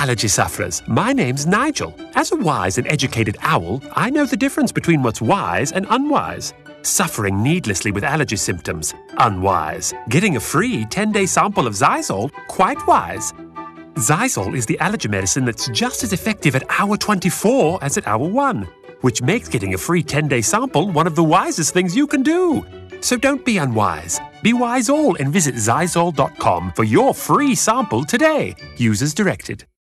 allergy sufferers. My name's Nigel. As a wise and educated owl, I know the difference between what's wise and unwise. Suffering needlessly with allergy symptoms, unwise. Getting a free 10-day sample of Xyzal, quite wise. Xyzal is the allergy medicine that's just as effective at hour 24 as at hour 1, which makes getting a free 10-day sample one of the wisest things you can do. So don't be unwise. Be wise all and visit Xyzal.com for your free sample today. Use as directed.